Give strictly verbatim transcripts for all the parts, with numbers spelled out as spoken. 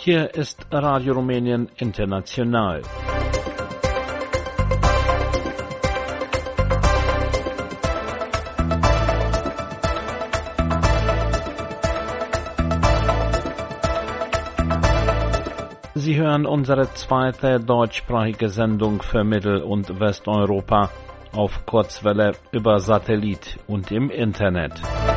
Hier ist Radio Rumänien International. Sie hören unsere zweite deutschsprachige Sendung für Mittel- und Westeuropa auf Kurzwelle über Satellit und im Internet.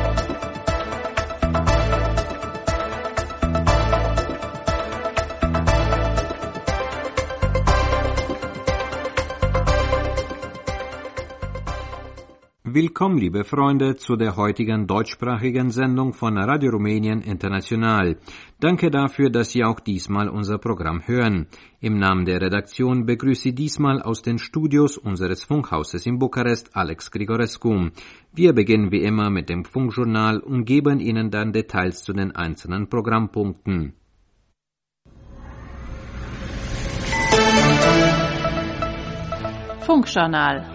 Willkommen, liebe Freunde, zu der heutigen deutschsprachigen Sendung von Radio Rumänien International. Danke dafür, dass Sie auch diesmal unser Programm hören. Im Namen der Redaktion begrüße Sie diesmal aus den Studios unseres Funkhauses in Bukarest Alex Grigorescu. Wir beginnen wie immer mit dem Funkjournal und geben Ihnen dann Details zu den einzelnen Programmpunkten. Funkjournal.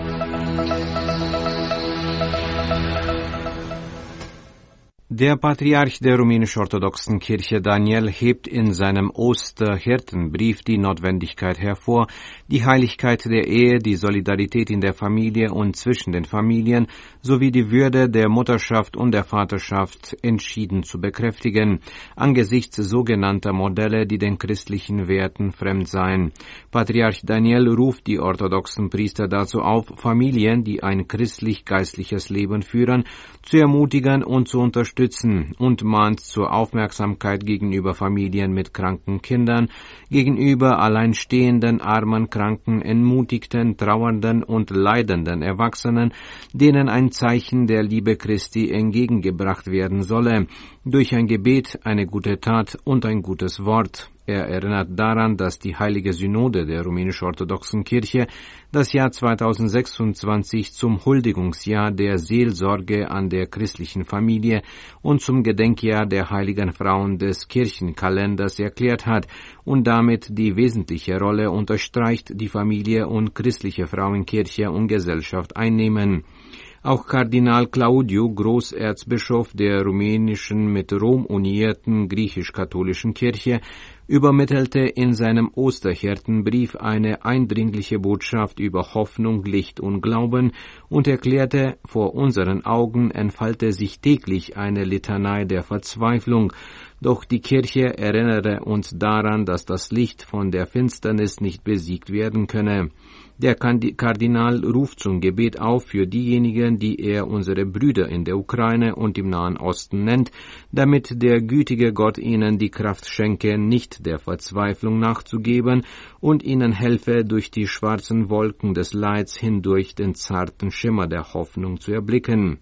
Der Patriarch der rumänisch-orthodoxen Kirche Daniel hebt in seinem Osterhirtenbrief die Notwendigkeit hervor, die Heiligkeit der Ehe, die Solidarität in der Familie und zwischen den Familien sowie die Würde der Mutterschaft und der Vaterschaft entschieden zu bekräftigen, angesichts sogenannter Modelle, die den christlichen Werten fremd seien. Patriarch Daniel ruft die orthodoxen Priester dazu auf, Familien, die ein christlich-geistliches Leben führen, zu ermutigen und zu unterstützen, und mahnt zur Aufmerksamkeit gegenüber Familien mit kranken Kindern, gegenüber alleinstehenden, armen, kranken, entmutigten, trauernden und leidenden Erwachsenen, denen ein Zeichen der Liebe Christi entgegengebracht werden solle, durch ein Gebet, eine gute Tat und ein gutes Wort. Er erinnert daran, dass die Heilige Synode der rumänisch-orthodoxen Kirche das Jahr zweitausendsechsundzwanzig zum Huldigungsjahr der Seelsorge an der christlichen Familie und zum Gedenkjahr der heiligen Frauen des Kirchenkalenders erklärt hat und damit die wesentliche Rolle unterstreicht, die Familie und christliche Frauenkirche und Gesellschaft einnehmen. Auch Kardinal Claudiu, Großerzbischof der rumänischen mit Rom unierten griechisch-katholischen Kirche, übermittelte in seinem Osterhirtenbrief eine eindringliche Botschaft über Hoffnung, Licht und Glauben und erklärte, vor unseren Augen entfalte sich täglich eine Litanei der Verzweiflung, doch die Kirche erinnere uns daran, dass das Licht von der Finsternis nicht besiegt werden könne. Der Kardinal ruft zum Gebet auf für diejenigen, die er unsere Brüder in der Ukraine und im Nahen Osten nennt, damit der gütige Gott ihnen die Kraft schenke, nicht der Verzweiflung nachzugeben und ihnen helfe, durch die schwarzen Wolken des Leids hindurch den zarten Schimmer der Hoffnung zu erblicken.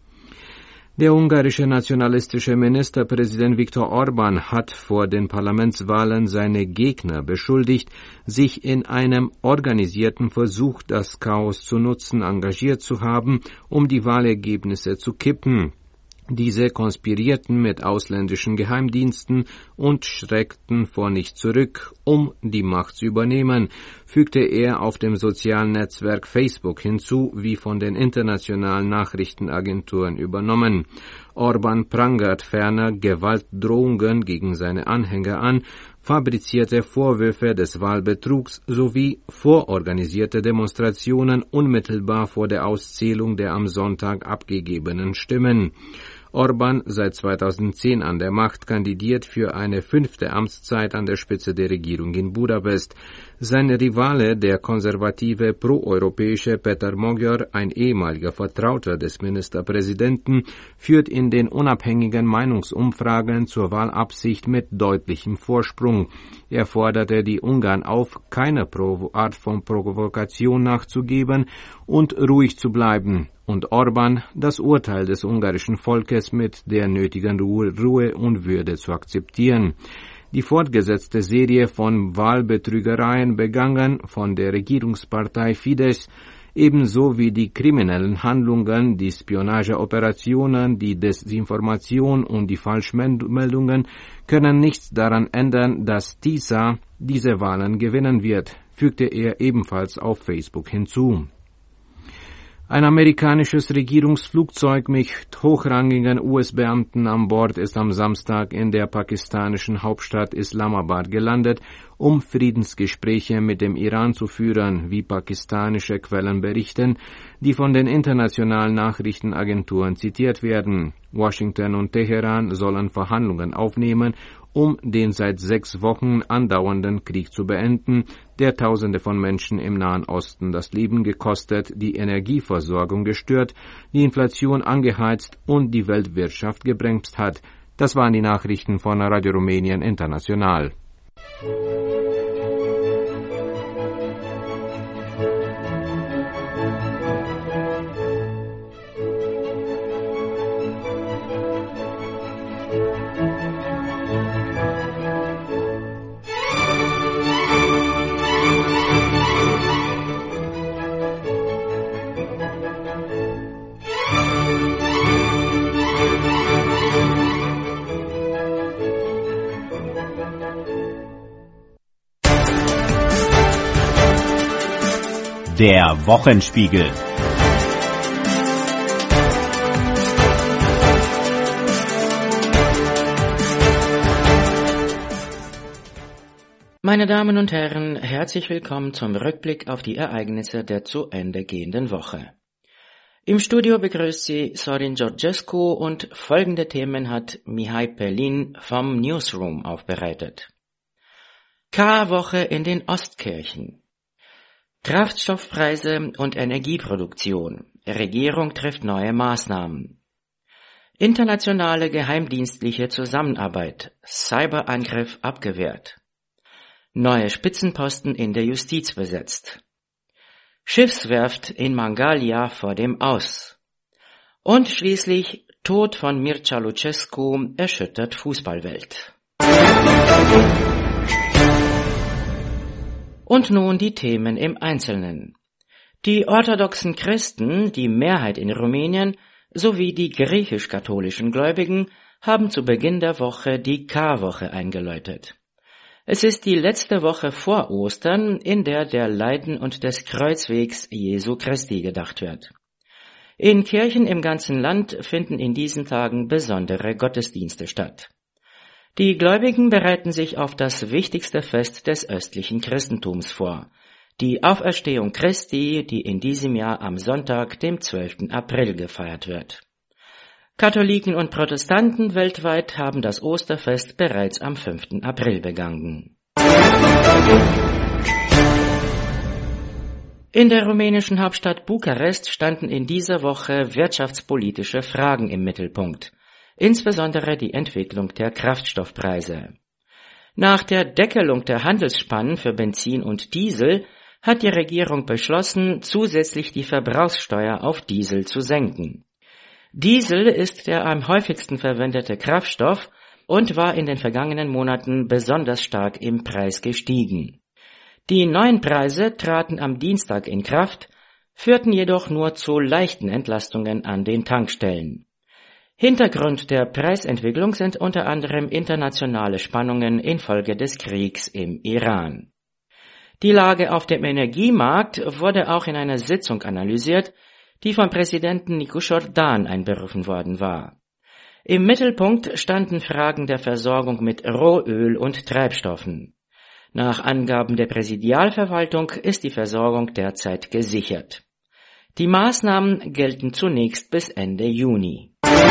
Der ungarische nationalistische Ministerpräsident Viktor Orbán hat vor den Parlamentswahlen seine Gegner beschuldigt, sich in einem organisierten Versuch, das Chaos zu nutzen, engagiert zu haben, um die Wahlergebnisse zu kippen. Diese konspirierten mit ausländischen Geheimdiensten und schreckten vor nichts zurück, um die Macht zu übernehmen, fügte er auf dem sozialen Netzwerk Facebook hinzu, wie von den internationalen Nachrichtenagenturen übernommen. Orbán prangert ferner Gewaltdrohungen gegen seine Anhänger an, fabrizierte Vorwürfe des Wahlbetrugs sowie vororganisierte Demonstrationen unmittelbar vor der Auszählung der am Sonntag abgegebenen Stimmen. Orbán, seit zweitausendzehn an der Macht, kandidiert für eine fünfte Amtszeit an der Spitze der Regierung in Budapest. Sein Rivale, der konservative proeuropäische Peter Magyar, ein ehemaliger Vertrauter des Ministerpräsidenten, führt in den unabhängigen Meinungsumfragen zur Wahlabsicht mit deutlichem Vorsprung. Er forderte die Ungarn auf, keiner Art von Provokation nachzugeben und ruhig zu bleiben. Und Orbán das Urteil des ungarischen Volkes mit der nötigen Ruhe und Würde zu akzeptieren. Die fortgesetzte Serie von Wahlbetrügereien begangen von der Regierungspartei Fidesz, ebenso wie die kriminellen Handlungen, die Spionageoperationen, die Desinformation und die Falschmeldungen, können nichts daran ändern, dass TISA diese Wahlen gewinnen wird, fügte er ebenfalls auf Facebook hinzu. Ein amerikanisches Regierungsflugzeug mit hochrangigen U S-Beamten an Bord ist am Samstag in der pakistanischen Hauptstadt Islamabad gelandet, um Friedensgespräche mit dem Iran zu führen, wie pakistanische Quellen berichten, die von den internationalen Nachrichtenagenturen zitiert werden. Washington und Teheran sollen Verhandlungen aufnehmen, um den seit sechs Wochen andauernden Krieg zu beenden, der Tausende von Menschen im Nahen Osten das Leben gekostet, die Energieversorgung gestört, die Inflation angeheizt und die Weltwirtschaft gebremst hat. Das waren die Nachrichten von Radio Rumänien International. Der Wochenspiegel. Meine Damen und Herren, herzlich willkommen zum Rückblick auf die Ereignisse der zu Ende gehenden Woche. Im Studio begrüßt Sie Sorin Georgescu und folgende Themen hat Mihai Pelin vom Newsroom aufbereitet. Karwoche in den Ostkirchen. Kraftstoffpreise und Energieproduktion. Regierung trifft neue Maßnahmen. Internationale geheimdienstliche Zusammenarbeit. Cyberangriff abgewehrt. Neue Spitzenposten in der Justiz besetzt. Schiffswerft in Mangalia vor dem Aus. Und schließlich Tod von Mircea Lucescu erschüttert Fußballwelt. Und nun die Themen im Einzelnen. Die orthodoxen Christen, die Mehrheit in Rumänien, sowie die griechisch-katholischen Gläubigen haben zu Beginn der Woche die Karwoche eingeläutet. Es ist die letzte Woche vor Ostern, in der der Leiden und des Kreuzwegs Jesu Christi gedacht wird. In Kirchen im ganzen Land finden in diesen Tagen besondere Gottesdienste statt. Die Gläubigen bereiten sich auf das wichtigste Fest des östlichen Christentums vor, die Auferstehung Christi, die in diesem Jahr am Sonntag, dem zwölften April, gefeiert wird. Katholiken und Protestanten weltweit haben das Osterfest bereits am fünften April begangen. In der rumänischen Hauptstadt Bukarest standen in dieser Woche wirtschaftspolitische Fragen im Mittelpunkt, insbesondere die Entwicklung der Kraftstoffpreise. Nach der Deckelung der Handelsspannen für Benzin und Diesel hat die Regierung beschlossen, zusätzlich die Verbrauchssteuer auf Diesel zu senken. Diesel ist der am häufigsten verwendete Kraftstoff und war in den vergangenen Monaten besonders stark im Preis gestiegen. Die neuen Preise traten am Dienstag in Kraft, führten jedoch nur zu leichten Entlastungen an den Tankstellen. Hintergrund der Preisentwicklung sind unter anderem internationale Spannungen infolge des Kriegs im Iran. Die Lage auf dem Energiemarkt wurde auch in einer Sitzung analysiert, die vom Präsidenten Nicu Jordan einberufen worden war. Im Mittelpunkt standen Fragen der Versorgung mit Rohöl und Treibstoffen. Nach Angaben der Präsidialverwaltung ist die Versorgung derzeit gesichert. Die Maßnahmen gelten zunächst bis Ende Juni.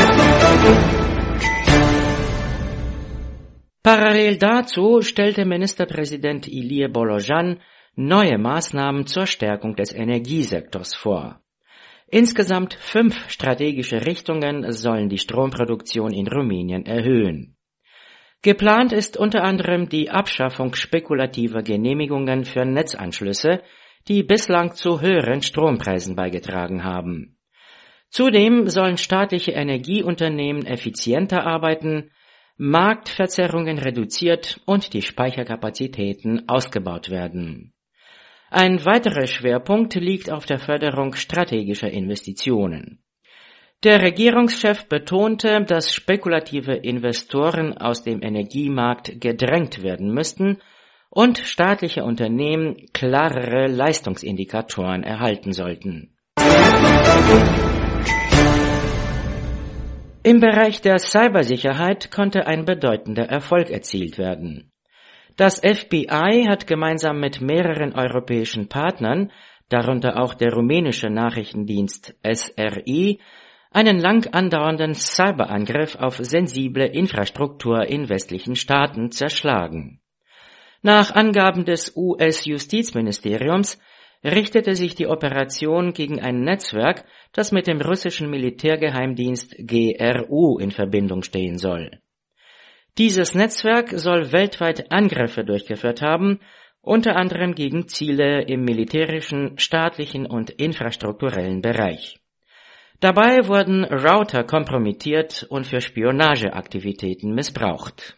Parallel dazu stellte Ministerpräsident Ilie Bolojan neue Maßnahmen zur Stärkung des Energiesektors vor. Insgesamt fünf strategische Richtungen sollen die Stromproduktion in Rumänien erhöhen. Geplant ist unter anderem die Abschaffung spekulativer Genehmigungen für Netzanschlüsse, die bislang zu höheren Strompreisen beigetragen haben. Zudem sollen staatliche Energieunternehmen effizienter arbeiten, Marktverzerrungen reduziert und die Speicherkapazitäten ausgebaut werden. Ein weiterer Schwerpunkt liegt auf der Förderung strategischer Investitionen. Der Regierungschef betonte, dass spekulative Investoren aus dem Energiemarkt gedrängt werden müssten und staatliche Unternehmen klarere Leistungsindikatoren erhalten sollten. Im Bereich der Cybersicherheit konnte ein bedeutender Erfolg erzielt werden. Das F B I hat gemeinsam mit mehreren europäischen Partnern, darunter auch der rumänische Nachrichtendienst S R I, einen lang andauernden Cyberangriff auf sensible Infrastruktur in westlichen Staaten zerschlagen. Nach Angaben des U S-Justizministeriums richtete sich die Operation gegen ein Netzwerk, das mit dem russischen Militärgeheimdienst G R U in Verbindung stehen soll. Dieses Netzwerk soll weltweit Angriffe durchgeführt haben, unter anderem gegen Ziele im militärischen, staatlichen und infrastrukturellen Bereich. Dabei wurden Router kompromittiert und für Spionageaktivitäten missbraucht.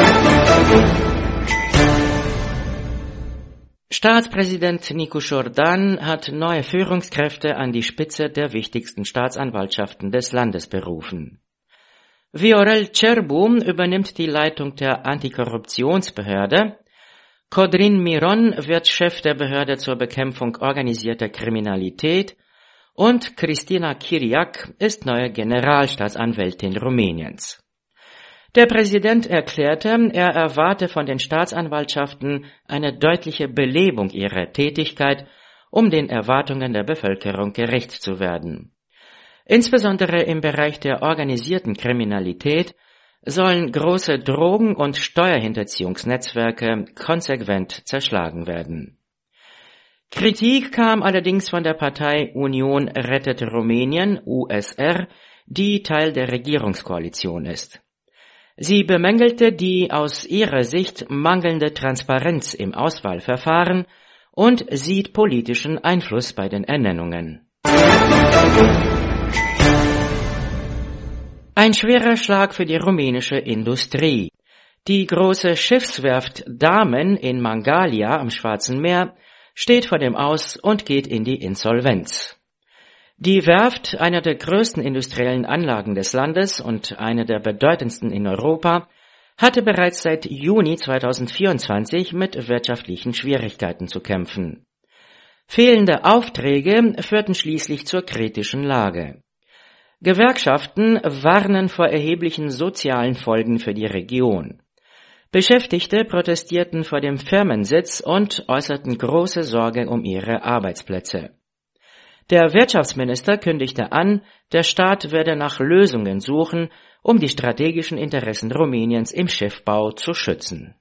Staatspräsident Nicu Jordan hat neue Führungskräfte an die Spitze der wichtigsten Staatsanwaltschaften des Landes berufen. Viorel Cerbu übernimmt die Leitung der Antikorruptionsbehörde, Codrin Miron wird Chef der Behörde zur Bekämpfung organisierter Kriminalität und Cristina Chiriac ist neue Generalstaatsanwältin Rumäniens. Der Präsident erklärte, er erwarte von den Staatsanwaltschaften eine deutliche Belebung ihrer Tätigkeit, um den Erwartungen der Bevölkerung gerecht zu werden. Insbesondere im Bereich der organisierten Kriminalität sollen große Drogen- und Steuerhinterziehungsnetzwerke konsequent zerschlagen werden. Kritik kam allerdings von der Partei Union Rettet Rumänien, U S R, die Teil der Regierungskoalition ist. Sie bemängelte die aus ihrer Sicht mangelnde Transparenz im Auswahlverfahren und sieht politischen Einfluss bei den Ernennungen. Ein schwerer Schlag für die rumänische Industrie. Die große Schiffswerft Damen in Mangalia am Schwarzen Meer steht vor dem Aus und geht in die Insolvenz. Die Werft, einer der größten industriellen Anlagen des Landes und eine der bedeutendsten in Europa, hatte bereits seit Juni zweitausendvierundzwanzig mit wirtschaftlichen Schwierigkeiten zu kämpfen. Fehlende Aufträge führten schließlich zur kritischen Lage. Gewerkschaften warnen vor erheblichen sozialen Folgen für die Region. Beschäftigte protestierten vor dem Firmensitz und äußerten große Sorge um ihre Arbeitsplätze. Der Wirtschaftsminister kündigte an, der Staat werde nach Lösungen suchen, um die strategischen Interessen Rumäniens im Schiffbau zu schützen.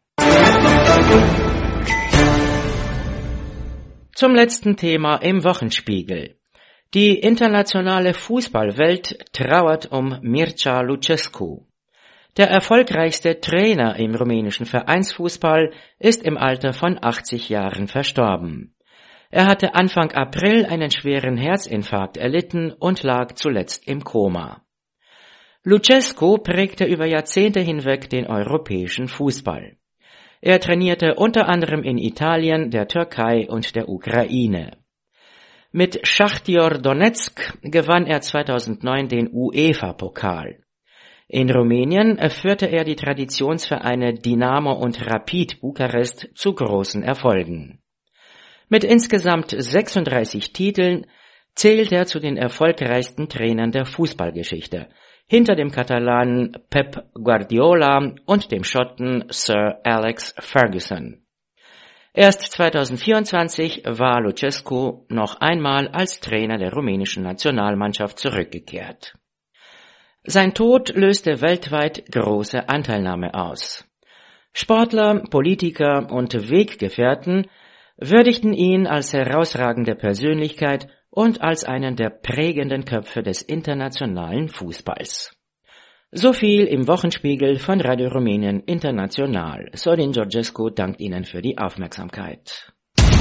Zum letzten Thema im Wochenspiegel. Die internationale Fußballwelt trauert um Mircea Lucescu. Der erfolgreichste Trainer im rumänischen Vereinsfußball ist im Alter von achtzig Jahren verstorben. Er hatte Anfang April einen schweren Herzinfarkt erlitten und lag zuletzt im Koma. Lucescu prägte über Jahrzehnte hinweg den europäischen Fußball. Er trainierte unter anderem in Italien, der Türkei und der Ukraine. Mit Schachtior Donezk gewann er zweitausendneun den UEFA-Pokal. In Rumänien führte er die Traditionsvereine Dinamo und Rapid Bukarest zu großen Erfolgen. Mit insgesamt sechsunddreißig Titeln zählt er zu den erfolgreichsten Trainern der Fußballgeschichte, hinter dem Katalanen Pep Guardiola und dem Schotten Sir Alex Ferguson. Erst zweitausendvierundzwanzig war Lucescu noch einmal als Trainer der rumänischen Nationalmannschaft zurückgekehrt. Sein Tod löste weltweit große Anteilnahme aus. Sportler, Politiker und Weggefährten würdigten ihn als herausragende Persönlichkeit und als einen der prägenden Köpfe des internationalen Fußballs. So viel im Wochenspiegel von Radio Rumänien International. Sorin Georgescu dankt Ihnen für die Aufmerksamkeit.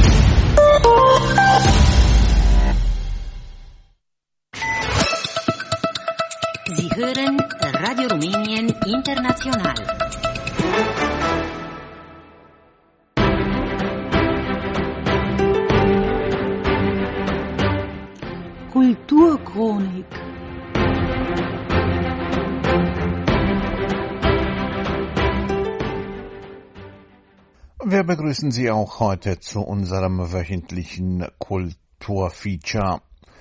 Sie hören Radio Rumänien International. Kulturchronik. Wir begrüßen Sie auch heute zu unserem wöchentlichen Kulturfeature.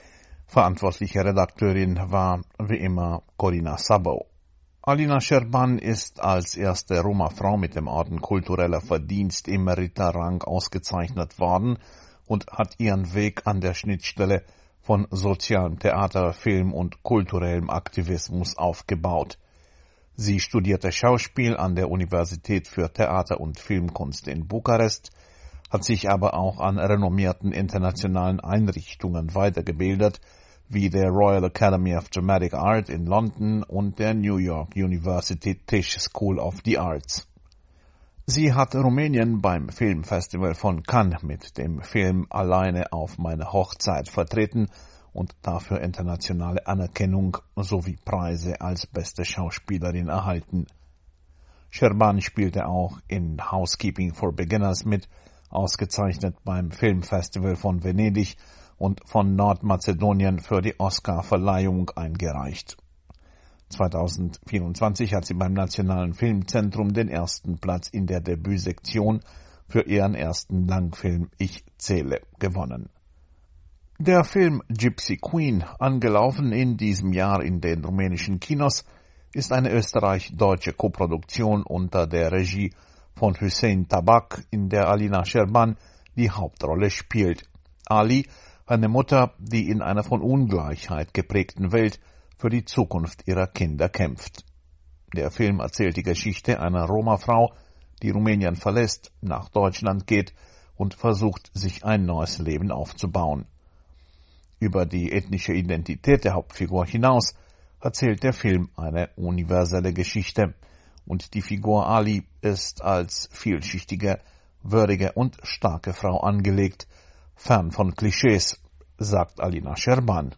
Verantwortliche Redakteurin war wie immer Corinna Szabó. Alina Scherban ist als erste Roma-Frau mit dem Orden kultureller Verdienst im Ritterrang ausgezeichnet worden und hat ihren Weg an der Schnittstelle von sozialem Theater, Film und kulturellem Aktivismus aufgebaut. Sie studierte Schauspiel an der Universität für Theater- und Filmkunst in Bukarest, hat sich aber auch an renommierten internationalen Einrichtungen weitergebildet, wie der Royal Academy of Dramatic Art in London und der New York University Tisch School of the Arts. Sie hat Rumänien beim Filmfestival von Cannes mit dem Film Alleine auf meine Hochzeit vertreten und dafür internationale Anerkennung sowie Preise als beste Schauspielerin erhalten. Scherban spielte auch in Housekeeping for Beginners mit, ausgezeichnet beim Filmfestival von Venedig und von Nordmazedonien für die Oscar-Verleihung eingereicht. zweitausendvierundzwanzig hat sie beim Nationalen Filmzentrum den ersten Platz in der Debütsektion für ihren ersten Langfilm Ich zähle gewonnen. Der Film Gypsy Queen, angelaufen in diesem Jahr in den rumänischen Kinos, ist eine österreich-deutsche Koproduktion unter der Regie von Hüseyin Tabak, in der Alina Scherban die Hauptrolle spielt. Ali, eine Mutter, die in einer von Ungleichheit geprägten Welt für die Zukunft ihrer Kinder kämpft. Der Film erzählt die Geschichte einer Roma-Frau, die Rumänien verlässt, nach Deutschland geht und versucht, sich ein neues Leben aufzubauen. Über die ethnische Identität der Hauptfigur hinaus erzählt der Film eine universelle Geschichte, und die Figur Ali ist als vielschichtige, würdige und starke Frau angelegt, fern von Klischees, sagt Alina Scherban.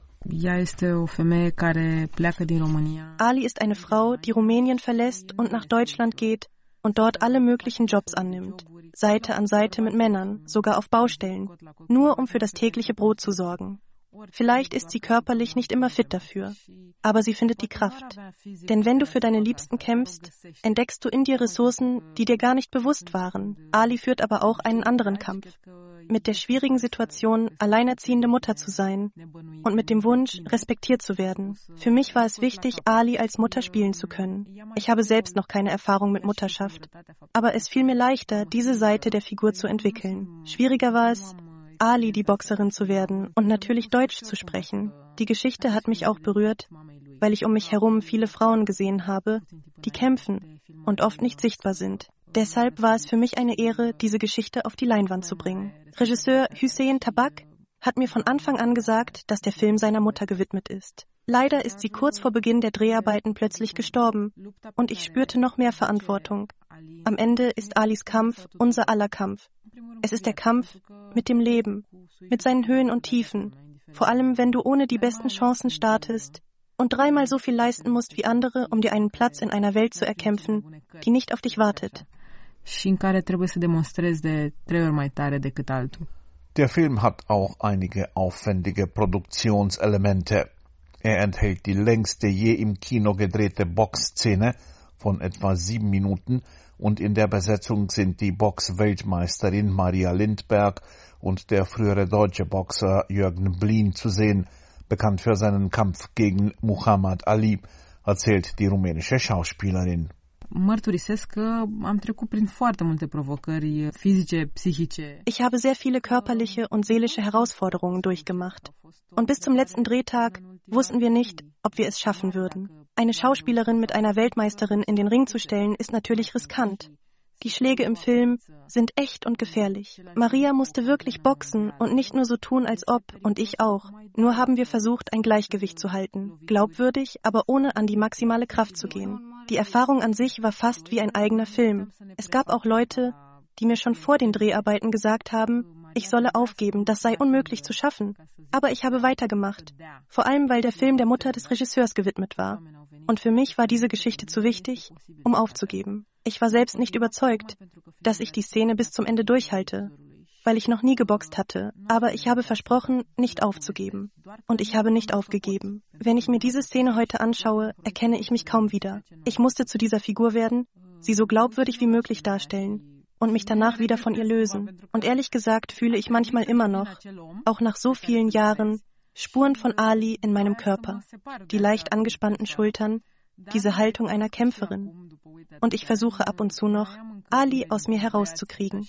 Ali ist eine Frau, die Rumänien verlässt und nach Deutschland geht und dort alle möglichen Jobs annimmt, Seite an Seite mit Männern, sogar auf Baustellen, nur um für das tägliche Brot zu sorgen. Vielleicht ist sie körperlich nicht immer fit dafür, aber sie findet die Kraft. Denn wenn du für deine Liebsten kämpfst, entdeckst du in dir Ressourcen, die dir gar nicht bewusst waren. Ali führt aber auch einen anderen Kampf. Mit der schwierigen Situation, alleinerziehende Mutter zu sein und mit dem Wunsch, respektiert zu werden. Für mich war es wichtig, Ali als Mutter spielen zu können. Ich habe selbst noch keine Erfahrung mit Mutterschaft, aber es fiel mir leichter, diese Seite der Figur zu entwickeln. Schwieriger war es, Ali die Boxerin zu werden und natürlich Deutsch zu sprechen. Die Geschichte hat mich auch berührt, weil ich um mich herum viele Frauen gesehen habe, die kämpfen und oft nicht sichtbar sind. Deshalb war es für mich eine Ehre, diese Geschichte auf die Leinwand zu bringen. Regisseur Hüseyin Tabak hat mir von Anfang an gesagt, dass der Film seiner Mutter gewidmet ist. Leider ist sie kurz vor Beginn der Dreharbeiten plötzlich gestorben und ich spürte noch mehr Verantwortung. Am Ende ist Alis Kampf unser aller Kampf. Es ist der Kampf mit dem Leben, mit seinen Höhen und Tiefen, vor allem wenn du ohne die besten Chancen startest und dreimal so viel leisten musst wie andere, um dir einen Platz in einer Welt zu erkämpfen, die nicht auf dich wartet. Der Film hat auch einige aufwendige Produktionselemente. Er enthält die längste je im Kino gedrehte Boxszene von etwa sieben Minuten und in der Besetzung sind die Box-Weltmeisterin Maria Lindberg und der frühere deutsche Boxer Jürgen Blin zu sehen, bekannt für seinen Kampf gegen Muhammad Ali, erzählt die rumänische Schauspielerin. Ich habe sehr viele körperliche und seelische Herausforderungen durchgemacht. Und bis zum letzten Drehtag wussten wir nicht, ob wir es schaffen würden. Eine Schauspielerin mit einer Weltmeisterin in den Ring zu stellen, ist natürlich riskant. Die Schläge im Film sind echt und gefährlich. Maria musste wirklich boxen und nicht nur so tun, als ob, und ich auch. Nur haben wir versucht, ein Gleichgewicht zu halten. Glaubwürdig, aber ohne an die maximale Kraft zu gehen. Die Erfahrung an sich war fast wie ein eigener Film. Es gab auch Leute, die mir schon vor den Dreharbeiten gesagt haben, ich solle aufgeben, das sei unmöglich zu schaffen. Aber ich habe weitergemacht. Vor allem, weil der Film der Mutter des Regisseurs gewidmet war. Und für mich war diese Geschichte zu wichtig, um aufzugeben. Ich war selbst nicht überzeugt, dass ich die Szene bis zum Ende durchhalte, weil ich noch nie geboxt hatte. Aber ich habe versprochen, nicht aufzugeben. Und ich habe nicht aufgegeben. Wenn ich mir diese Szene heute anschaue, erkenne ich mich kaum wieder. Ich musste zu dieser Figur werden, sie so glaubwürdig wie möglich darstellen und mich danach wieder von ihr lösen. Und ehrlich gesagt fühle ich manchmal immer noch, auch nach so vielen Jahren, Spuren von Ali in meinem Körper, die leicht angespannten Schultern, diese Haltung einer Kämpferin. Und ich versuche ab und zu noch, Ali aus mir herauszukriegen.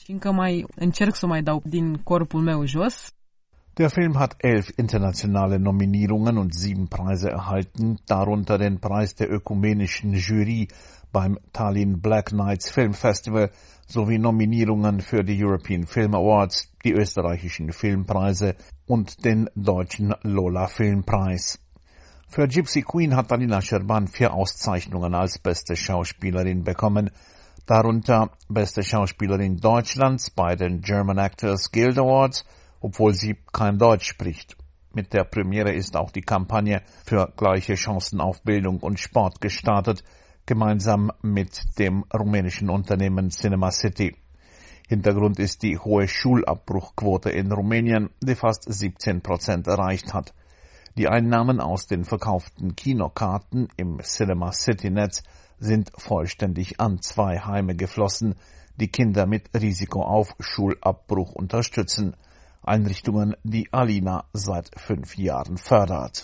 Der Film hat elf internationale Nominierungen und sieben Preise erhalten, darunter den Preis der ökumenischen Jury beim Tallinn Black Nights Film Festival sowie Nominierungen für die European Film Awards, die österreichischen Filmpreise und den deutschen Lola Filmpreis. Für Gypsy Queen hat Alina Scherban vier Auszeichnungen als beste Schauspielerin bekommen, darunter beste Schauspielerin Deutschlands bei den German Actors Guild Awards, obwohl sie kein Deutsch spricht. Mit der Premiere ist auch die Kampagne für gleiche Chancen auf Bildung und Sport gestartet, gemeinsam mit dem rumänischen Unternehmen Cinema City. Hintergrund ist die hohe Schulabbruchquote in Rumänien, die fast siebzehn Prozent erreicht hat. Die Einnahmen aus den verkauften Kinokarten im Cinema City-Netz sind vollständig an zwei Heime geflossen, die Kinder mit Risiko auf Schulabbruch unterstützen. Einrichtungen, die Alina seit fünf Jahren fördert.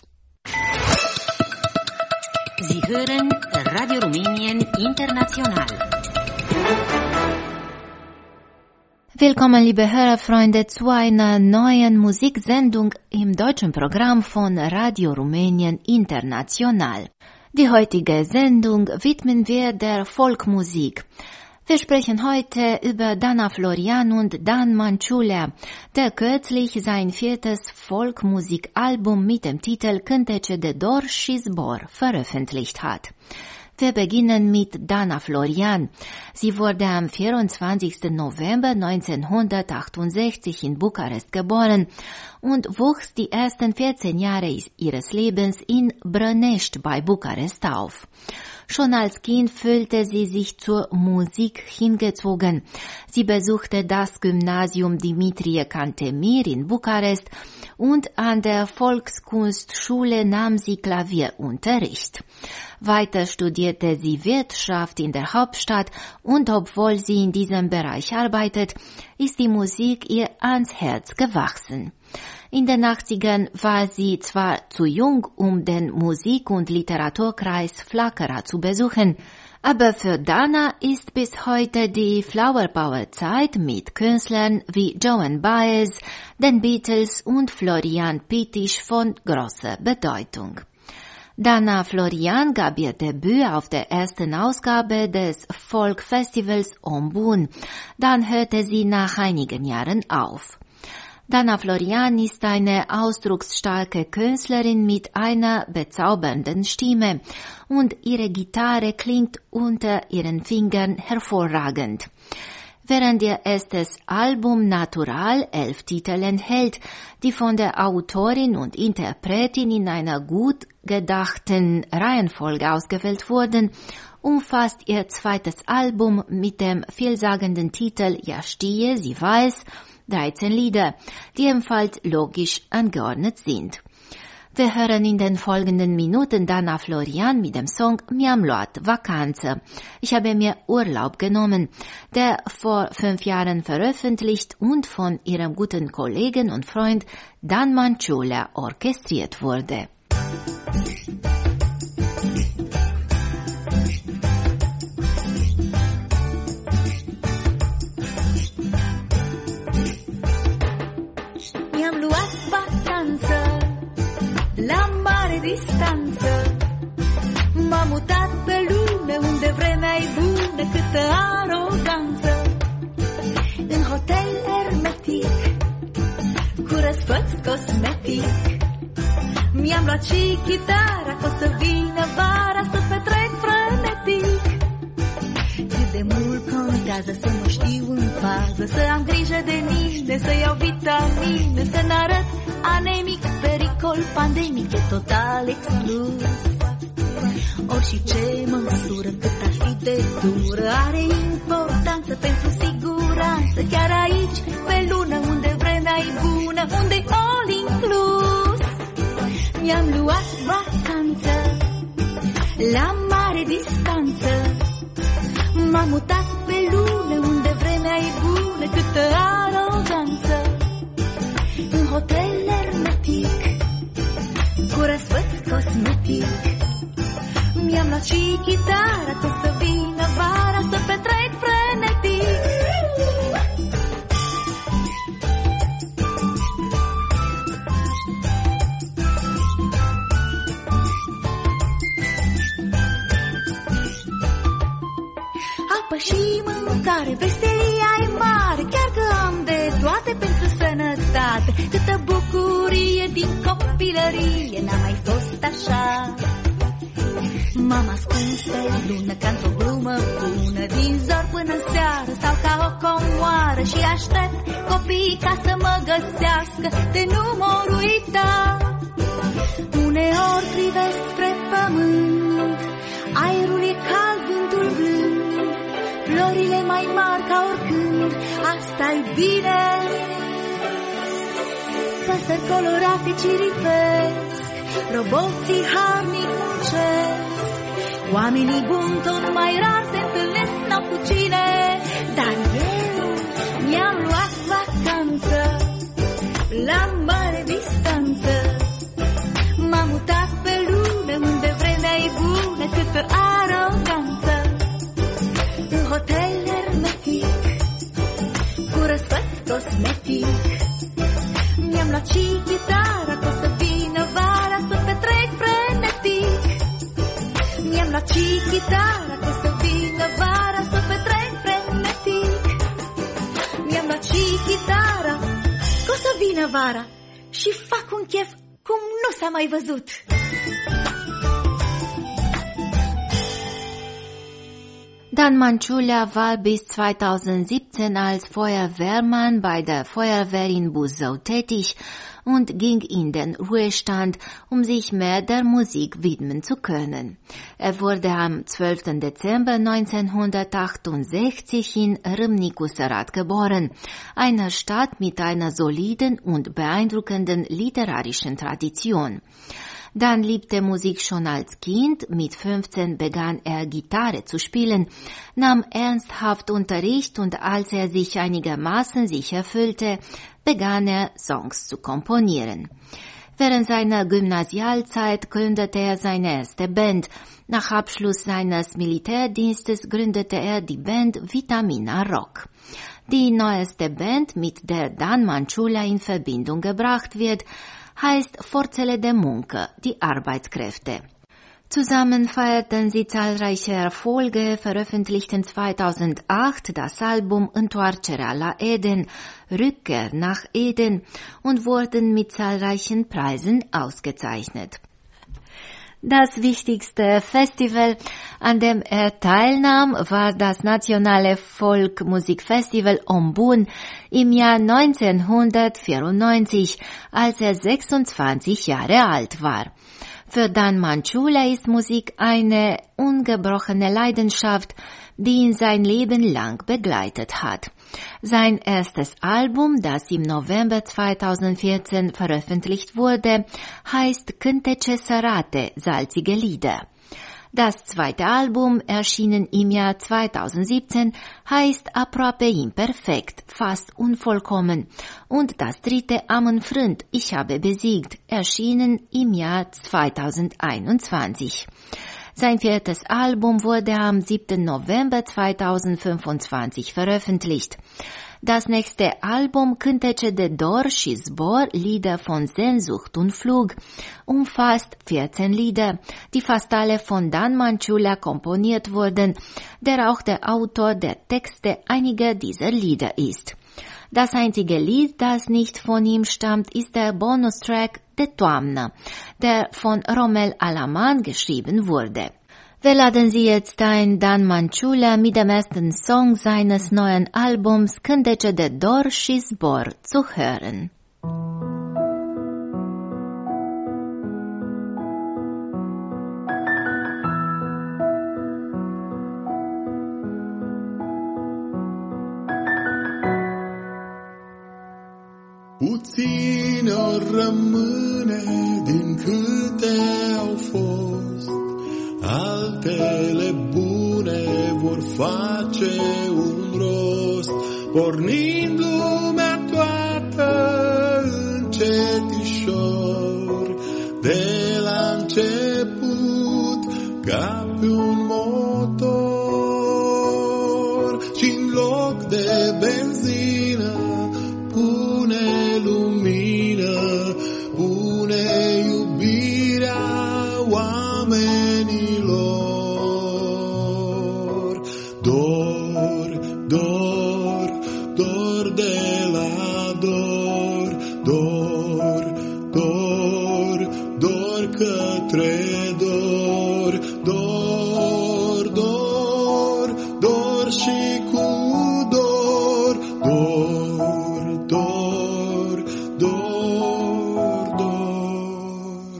Sie hören Radio Rumänien International. Willkommen, liebe Hörerfreunde, zu einer neuen Musiksendung im deutschen Programm von Radio Rumänien International. Die heutige Sendung widmen wir der Folkmusik. Wir sprechen heute über Dana Florian und Dan Manciulea, der kürzlich sein viertes Folkmusikalbum mit dem Titel Cântece de Dor și Zbor veröffentlicht hat. Wir beginnen mit Dana Florian. Sie wurde am vierundzwanzigsten November neunzehnhundertachtundsechzig in Bukarest geboren und wuchs die ersten vierzehn Jahre ihres Lebens in Brănești bei Bukarest auf. Schon als Kind fühlte sie sich zur Musik hingezogen. Sie besuchte das Gymnasium Dimitrie Cantemir in Bukarest und an der Volkskunstschule nahm sie Klavierunterricht. Weiter studierte sie Wirtschaft in der Hauptstadt und obwohl sie in diesem Bereich arbeitet, ist die Musik ihr ans Herz gewachsen. In den achtzigern war sie zwar zu jung, um den Musik- und Literaturkreis Flacăra zu besuchen, aber für Dana ist bis heute die Flower Power Zeit mit Künstlern wie Joan Baez, den Beatles und Florian Pitisch von großer Bedeutung. Dana Florian gab ihr Debüt auf der ersten Ausgabe des Folkfestivals Ombun. Dann hörte sie nach einigen Jahren auf. Dana Florian ist eine ausdrucksstarke Künstlerin mit einer bezaubernden Stimme und ihre Gitarre klingt unter ihren Fingern hervorragend. Während ihr erstes Album Natural elf Titel enthält, die von der Autorin und Interpretin in einer gut gedachten Reihenfolge ausgewählt wurden, umfasst ihr zweites Album mit dem vielsagenden Titel Ja stehe, sie weiß, dreizehn Lieder, die ebenfalls logisch angeordnet sind. Wir hören in den folgenden Minuten Dana Florian mit dem Song Mi-am luat vacanță. Ich habe mir Urlaub genommen, der vor fünf Jahren veröffentlicht und von ihrem guten Kollegen und Freund Dan Manciulea orchestriert wurde. Mi-am luat vacanță la mare distanță, m-am mutat pe lume unde vremea e bună, câtă aroganță. În hotel hermetic, cu răsfăț cosmetic, mi-am luat și chitara, că o să vină vara să petrec frenetic. Cât de mult contează să mă știu în fază, să am grijă de mine, să iau vitamine, să n-arăt anemic, pericol pandemic e total exclus. Orice ce măsură, cât ar fi de dură, are importanță pentru siguranță. Chiar aici, pe lună, unde vremea e bună, unde all inclus. Mi-am luat vacanță la mare distanță, m-am mutat pe lună, unde vremea e bună, câtă aroganță. În hotel hermetic, luat și chitara, că o să vină vara, să petrec frenetic. Apă și mâncare, veselia e mare, chiar că am de toate pentru sănătate. Câtă bucurie din copilărie, n-a mai fost așa. M-am ascuns pe lună ca într-o glumă bună, din zor până seară sau ca o comoară, și aștept copiii ca să mă găsească, de nu m-or uita. Uneori privesc spre pământ, aerul e cald, vântul blând, florile mai mari ca oricând, asta-i bine. Păsări colorate ciripesc, roboții harnic muncesc, oamenii buni tot mai rar se întâlnesc, n-au cu cine. Dar eu mi-am luat vacanță la mare distanță, m-am mutat pe lume unde vremea e bună, câtă aroganță. Un hotel hermetic cu răsfăț cosmetic, mi-am luat și chitara, că o să vină vara, să petrec frenetic. Mi-am luat și chitara, că o să vină vara, să petrec frenetic. Mi-am luat și chitara, că o să vină vara, și fac un chef cum nu s-a mai văzut. Dan Manchulia war bis zweitausendsiebzehn als Feuerwehrmann bei der Feuerwehr in Bussau tätig und ging in den Ruhestand, um sich mehr der Musik widmen zu können. Er wurde am zwölften Dezember neunzehnhundertachtundsechzig in Râmnicu Sărat geboren, einer Stadt mit einer soliden und beeindruckenden literarischen Tradition. Dan liebte Musik schon als Kind, mit fünfzehn begann er Gitarre zu spielen, nahm ernsthaft Unterricht und als er sich einigermaßen sicher fühlte, begann er Songs zu komponieren. Während seiner Gymnasialzeit gründete er seine erste Band. Nach Abschluss seines Militärdienstes gründete er die Band Vitamina Rock. Die neueste Band, mit der Dan Manchulia in Verbindung gebracht wird, heißt Forțele de Muncă, die Arbeitskräfte. Zusammen feierten sie zahlreiche Erfolge, veröffentlichten zweitausendacht das Album Întoarcerea la Eden, Rückkehr nach Eden und wurden mit zahlreichen Preisen ausgezeichnet. Das wichtigste Festival, an dem er teilnahm, war das nationale Folkmusikfestival Ombun im Jahr neunzehnhundertvierundneunzig, als er sechsundzwanzig Jahre alt war. Für Dan Manchulia ist Musik eine ungebrochene Leidenschaft, die ihn sein Leben lang begleitet hat. Sein erstes Album, das im November zweitausendvierzehn veröffentlicht wurde, heißt Cântece Sărate, salzige Lieder. Das zweite Album, erschienen im Jahr zweitausendsiebzehn, heißt Aproape imperfekt, fast unvollkommen. Und das dritte, Am înfrânt, Ich habe besiegt, erschienen im Jahr zweitausendeinundzwanzig. Sein viertes Album wurde am siebten November zweitausendfünfundzwanzig veröffentlicht. Das nächste Album, Cântece de Dor și Zbor, Lieder von Sehnsucht und Flug, umfasst vierzehn Lieder, die fast alle von Dan Manchulia komponiert wurden, der auch der Autor der Texte einiger dieser Lieder ist. Das einzige Lied, das nicht von ihm stammt, ist der Bonustrack De Toamnă, der von Romel Alaman geschrieben wurde. Wir laden Sie jetzt ein, Dan Manchulia mit dem ersten Song seines neuen Albums Cântece de Dor și Zbor zu hören. Puține ori rămâne din câte au fost, altele bune vor face un rost, pornind lumea toată încetișor, de la început ca pe către dor, dor, dor, dor și cu dor, dor, dor, dor, dor.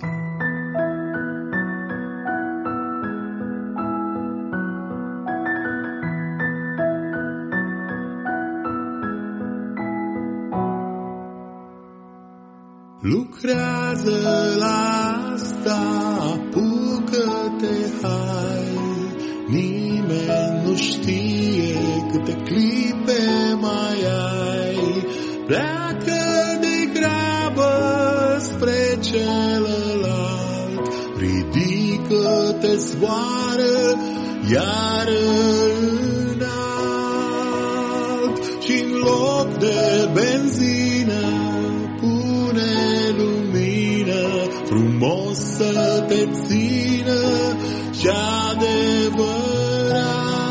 Lucrează la asta, apucă-te, hai, nimeni nu știe câte clipe mai ai. Pleacă de grabă spre celălalt, ridică-te, zboară iar înalt și-n loc de benzină pune lumină, frumos să te țină și adevărat.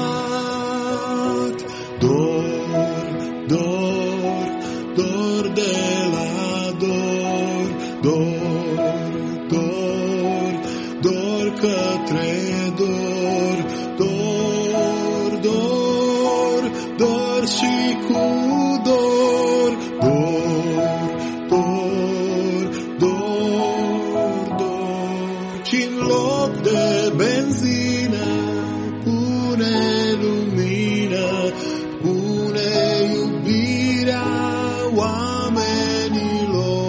Dor, dor, dor de la dor, dor, dor, dor către dor, dor, dor, dor și cu dor, dor, dor, dor, dor. Și-n loc de benzină pune lumină, pune iubirea oamenilor.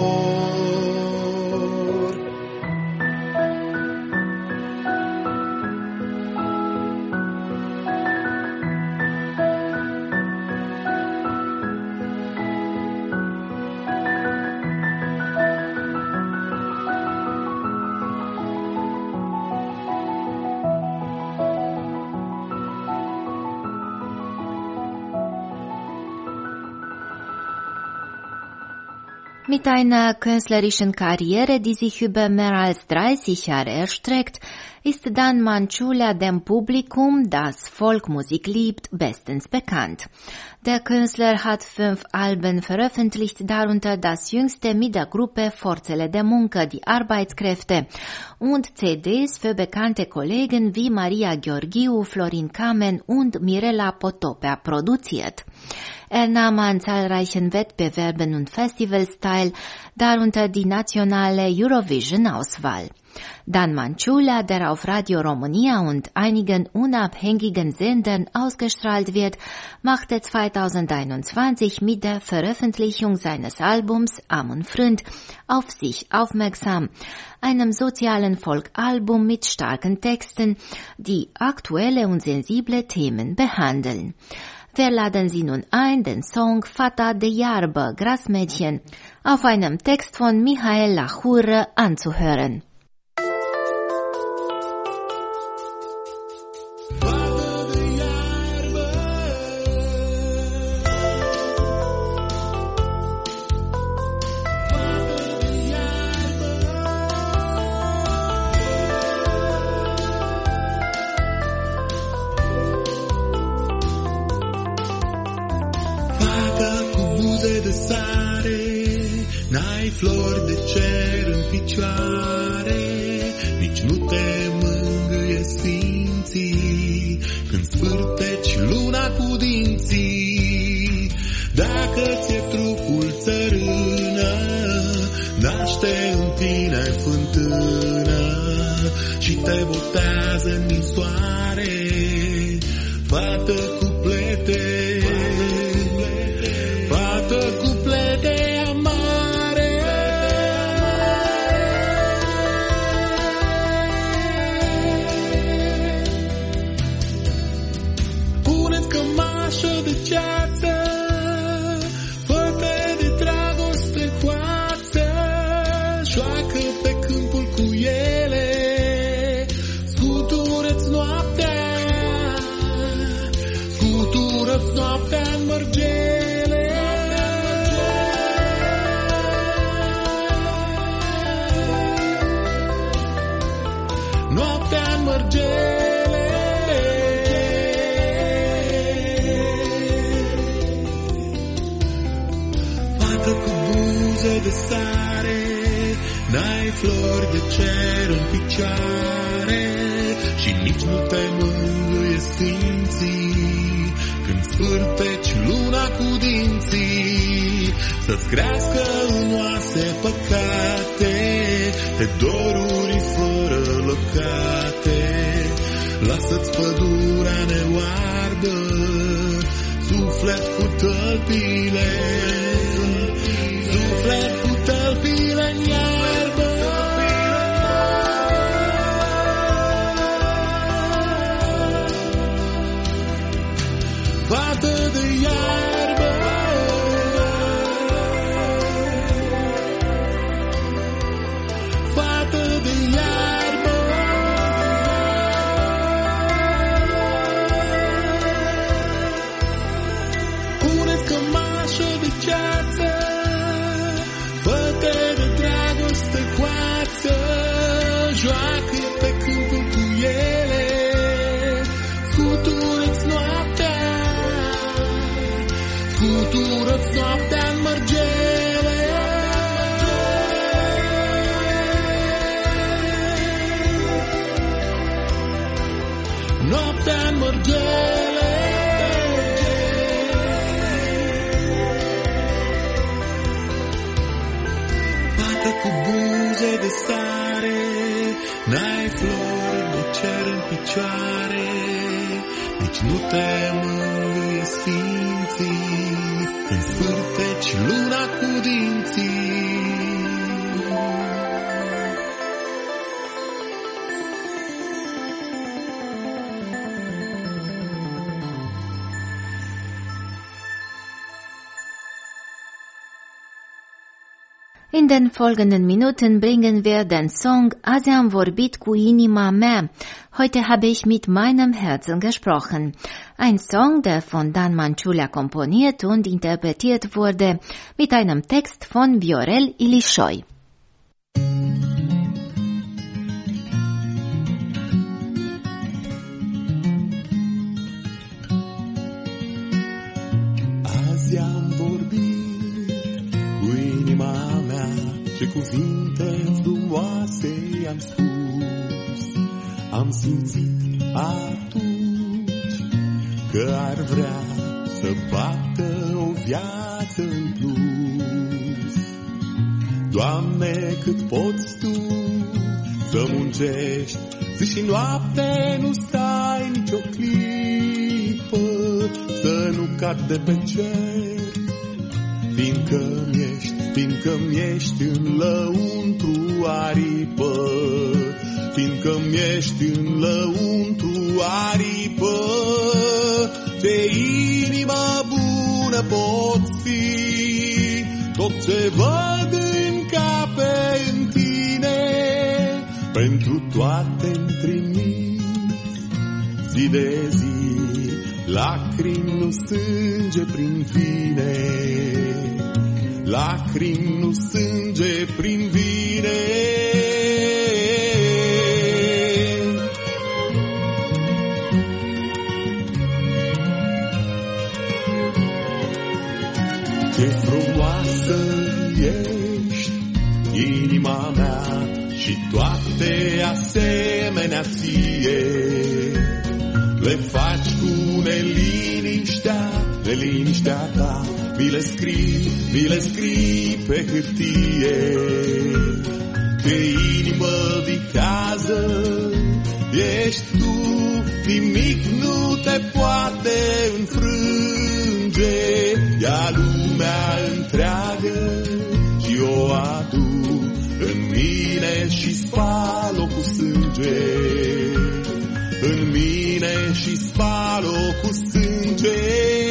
Mit einer künstlerischen Karriere, die sich über mehr als dreißig Jahre erstreckt, ist Dan Manciulea dem Publikum, das Folkmusik liebt, bestens bekannt. Der Künstler hat fünf Alben veröffentlicht, darunter das jüngste mit der Gruppe Forțele de Muncă, die Arbeitskräfte, und C Ds für bekannte Kollegen wie Maria Gheorghiu, Florin Kamen und Mirela Potopea produziert. Er nahm an zahlreichen Wettbewerben und Festivals teil, darunter die nationale Eurovision-Auswahl. Dan Manciulea, der auf Radio România und einigen unabhängigen Sendern ausgestrahlt wird, machte zweitausendeinundzwanzig mit der Veröffentlichung seines Albums Am und Fründ auf sich aufmerksam, einem sozialen Folkalbum mit starken Texten, die aktuelle und sensible Themen behandeln. Wir laden Sie nun ein, den Song Fata de Iarbă, Grasmädchen, auf einem Text von Mihail Lahură anzuhören. N-ai flori de cer în picioare, nici nu te mângâie sfinții când spârteci luna cu dinții. Dacă ți-e trupul țărână, naște în tine fântână și te botează în ninsoare, fată cu plete, fată cu plete. De sare, n-ai N-ai flori de cer în picioare și nici nu te mângâie simții când sfârteci luna cu dinții. Să-ți crească în oase păcate, de doruri fără lăcate. Lasă-ți pădurea neoardă, suflet cu tălpile, suflet cu tălpile în iarbă. Fată de iarbă, fată de iarbă, pune-ți cămașă de ceață, fă-te de dragoste coață, joacă pe câmpul cu ele, scutură-ți noaptea, scutură-ți noaptea în mărgele. Noaptea în mărgele. Fată cu buze de sare, n-ai flori de cer în picioare, nici nu te mângâie sfinții când sfârteci luna cu dinții. In den folgenden Minuten bringen wir den Song Azi am vorbit cu inima mea. Heute habe ich mit meinem Herzen gesprochen. Ein Song, der von Dan Manciulea komponiert und interpretiert wurde mit einem Text von Viorel Ilișoi. Azi am vorbit cu inima mea, ce cuvinte frumoase i-am spus. Am simțit atunci că ar vrea să bată o viață în plus. Doamne, cât poți Tu să muncești zi și noapte, nu stai nicio clipă, să nu cad de pe cer, fiindcă mi-ești, fiindcă mi-ești în lăuntru aripă, fiindcă mi-ești în lăuntru aripă. Ce inimă bună poți fi, tot ce văd în cape în Tine, pentru toate-mi trimiți zi de zi, lacrimi nu sânge prin vine, lacrimi nu sânge prin vine. Ce frumoasă ești, inima mea, și toate asemenea ție. Le faci cu neliniștea, neliniștea ta, mi le scrii, mi le scrii pe hârtie. Ce inimă vitează ești Tu, nimic nu te poate înfrânge. Ia lumea întreagă și o aduc în mine și spal-o cu sânge, în mine și spal-o cu sânge.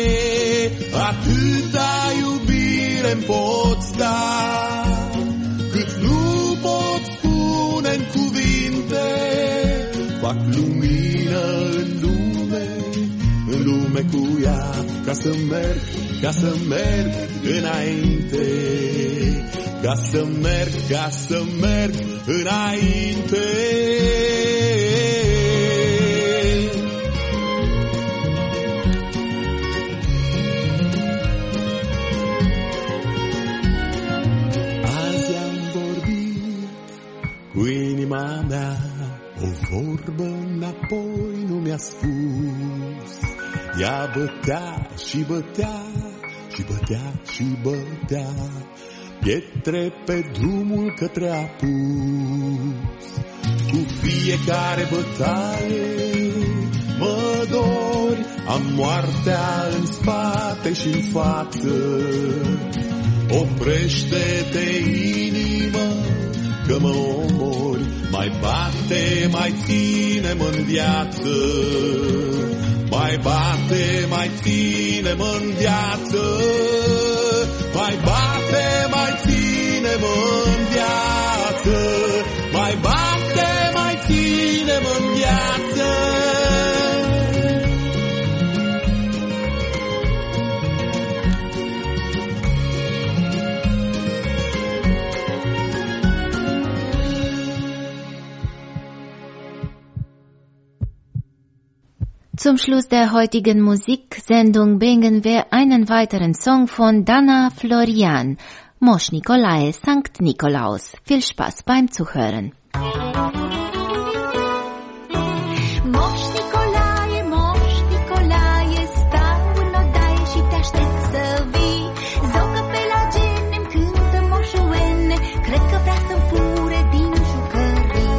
Atâta iubire-mi poți da, cât nu pot spune în cuvinte. Fac lumină în lume, în lume cu ea, ca să merg, ca să merg înainte, ca să merg, ca să merg înainte. cu inima mea. O vorbă înapoi nu mi-a spus. Ea bătea și bătea și bătea și bătea pietre pe drumul către apus. Cu fiecare bătaie mă dori, am moartea în spate și în față. Oprește-te, inimă, că mă omori, mai bate, mai ține-mă în viață. Mai bate, mai ține-mă în viață. Mai bate, mai ține-mă în viață. Mai bate, mai ține-mă în viață. Zum Schluss der heutigen Musiksendung bringen wir einen weiteren Song von Dana Florian, Mosch Nicolae, Sankt Nikolaus. Viel Spaß beim Zuhören. Moș Nicolae, Moș Nicolae, stau în odaie și te aștept să vii. Zocă pe la gene-mi cântă moșuene, cred că vrea să-mi fure din jucării.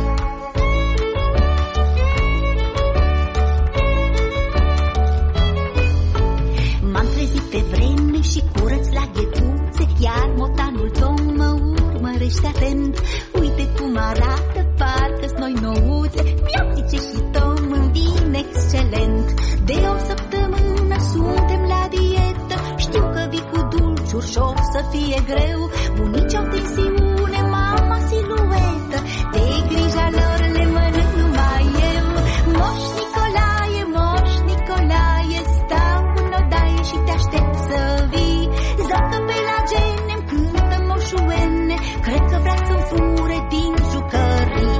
M-am trezit pe vreme și curăț la ghetuțe, iar motanul tău mă urmărește atent. Uite cum arată, parcă-s noi nouțe, mi-o zice și Tom îmi vine excelent. De o săptămână suntem la dietă, știu că vii cu dulciuri și o să fie greu. Bunici au tensiune, mama siluetă, de grija lor le mănânc numai eu. Moș Nicolae, Moș Nicolae, stau în odaie și te aștept să vii. Zocă pe la gene-mi cântă moșuene, cred că vrea să-mi fure din jucării.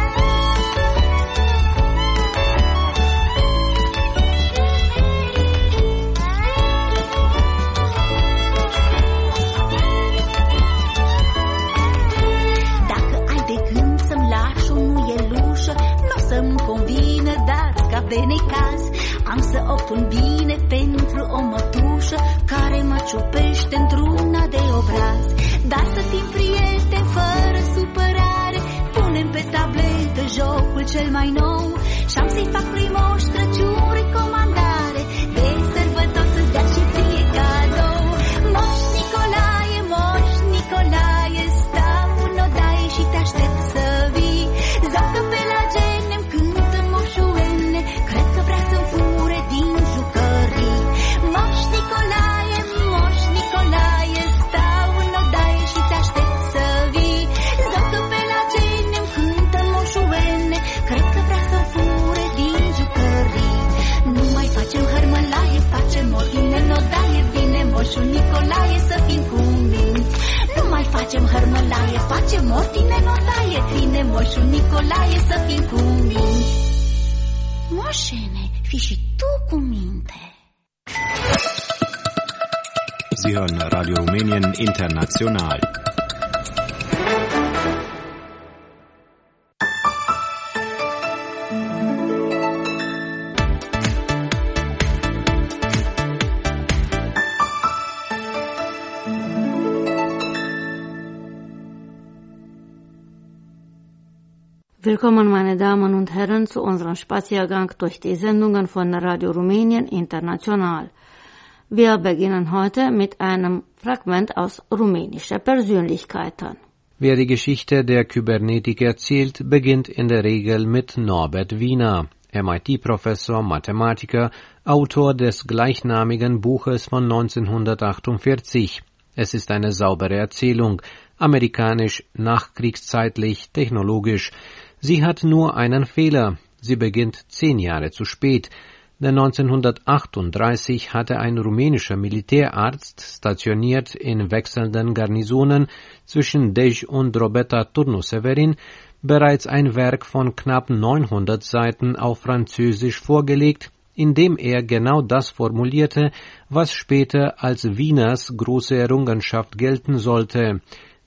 Dacă ai de gând să-mi lași o muielușă, n-o să-mi convină, dar scap de necaz. Am să obțin bine pentru o mătușă care mă ciupește într-una de obraz. Dar să fim prieteni fără supărare, punem pe tabletă jocul cel mai nou și-am să-i fac lui Moș Crăciun recomandare de sărbător să-ți dea și ție cadou. Moș Nicolae, Moș Nicolae, stau în odaie și te aștept să vii. Zocă pe la gene-mi cântă moșuene, cred că vrea să-mi fure din jucării. Moș Nicolae, Moș Nicolae, stau în odaie și te aștept să vii. Zocă pe la gene-mi cântă moșuene, cred că vrea să-mi fure din jucării. Nu mai facem hărmălaie, facem ordine în odaie, vine Moșul Nicolae să fim cuminți. Nu mai facem hărmălaie, facem ordine în odaie, vine Moșul Nicolae să fim cuminți. Moșene, fii și tu cu minte. Sie hören Radio Rumänien International. Willkommen, meine Damen und Herren, zu unserem Spaziergang durch die Sendungen von Radio Rumänien International. Wir beginnen heute mit einem Fragment aus rumänischer Persönlichkeiten. Wer die Geschichte der Kybernetik erzählt, beginnt in der Regel mit Norbert Wiener, M I T-Professor, Mathematiker, Autor des gleichnamigen Buches von neunzehnhundertachtundvierzig. Es ist eine saubere Erzählung, amerikanisch, nachkriegszeitlich, technologisch. Sie hat nur einen Fehler. Sie beginnt zehn Jahre zu spät. Denn neunzehnhundertachtunddreißig hatte ein rumänischer Militärarzt, stationiert in wechselnden Garnisonen zwischen Dej und Drobeta Turnu-Severin, bereits ein Werk von knapp neunhundert Seiten auf Französisch vorgelegt, in dem er genau das formulierte, was später als Wieners große Errungenschaft gelten sollte.